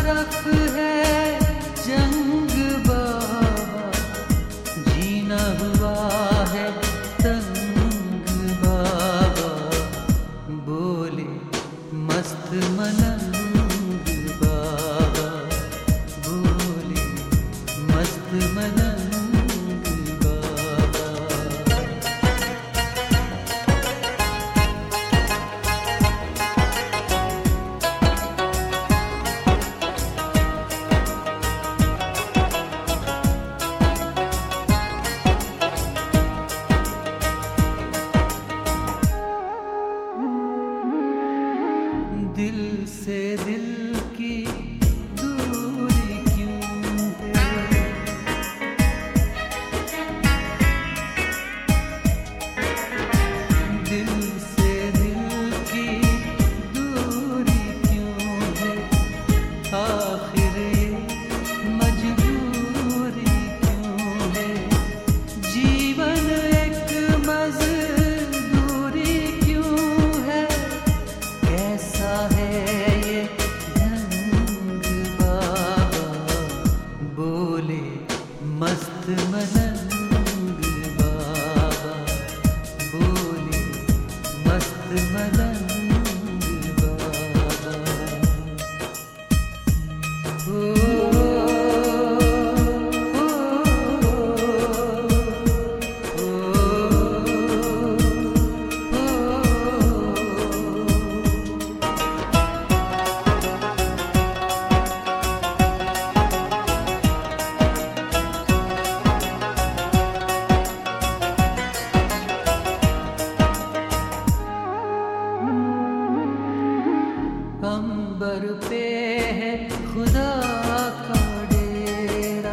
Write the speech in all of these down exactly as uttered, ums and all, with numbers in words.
तरफ है जंग बाबा, जीना हुआ है तंग बाबा, बोले मस्त मलंग बाबा, बोले मस्त मलंग बाबा। दिल से दिल की दूरी क्यों है, दिल से दिल की दूरी क्यों है, आखिर ये मजबूरी क्यों है, जीवन एक मजदूरी क्यों है, कैसा है ये ढंग बाबा, बोले मस्त मलंग बाबा, बोले मस्त मलंग बाबा। ओ, अंबर पे है खुदा का डेरा,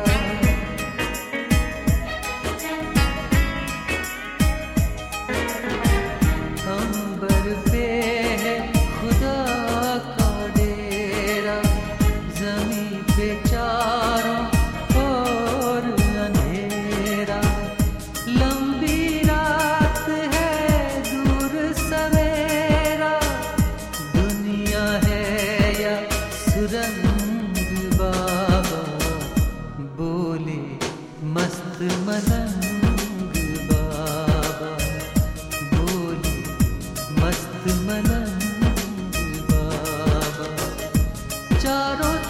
अंबर पे है खुदा का डेरा, जमीन पे चारों ओर अंधेरा, लंबी रात है दूर सवेरा, दुनिया है या सुरंग बाबा, बोले मस्त मलंग बाबा, बोले मस्त मलंग बाबा। चारों